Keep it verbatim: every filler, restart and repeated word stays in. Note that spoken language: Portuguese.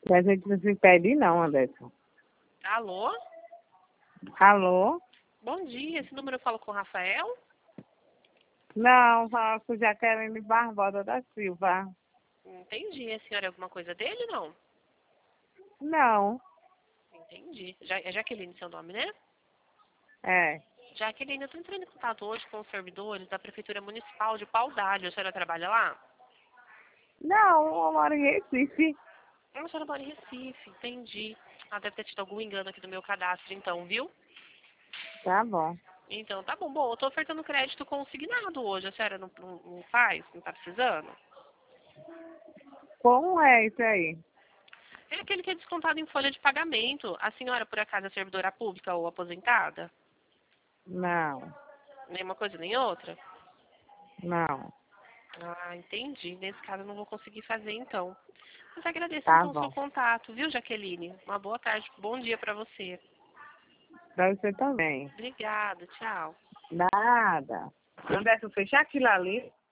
E a gente não se impede não, Anderson. Alô? Alô? Bom dia, esse número eu falo com o Rafael? Não, fala com Jaqueline Barbosa da Silva. Entendi. A senhora é alguma coisa dele, não? Não, Entendi. Ja é Jaqueline seu nome, né? é. Jaqueline, eu estou entrando em contato hoje com os servidores da Prefeitura Municipal de Pau d'Alho. A senhora trabalha lá? Não, eu moro em Recife. Ah, a senhora mora em Recife, entendi. Ah, deve ter tido algum engano aqui no meu cadastro, então, viu? Tá bom. Então, tá bom. Bom, eu tô ofertando crédito consignado hoje. A senhora não, não, não faz? Não tá precisando? Como é isso aí? É aquele que é descontado em folha de pagamento. A senhora, por acaso, é servidora pública ou aposentada? Não, Nenhuma coisa nem outra? não. Ah, entendi. Nesse caso, eu não vou conseguir fazer, então. Mas agradeço, Tá então, o seu bom. contato, viu, Jaqueline? Uma boa tarde, bom dia pra você. Pra você também. Obrigada, tchau. Nada. Anderson, fechar aquilo ali.